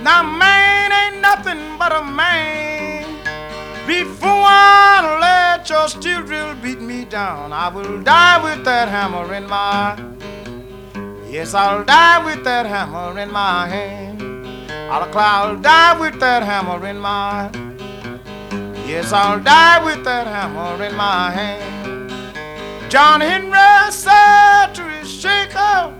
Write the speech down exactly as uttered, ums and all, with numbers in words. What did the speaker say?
Now man ain't nothing but a man. Before I let your steel drill beat me down, I will die with that hammer in my. Yes, I'll die with that hammer in my hand. I'll declare I'll die with that hammer in my. Yes, I'll die with that hammer in my hand. John Henry said to his shaker,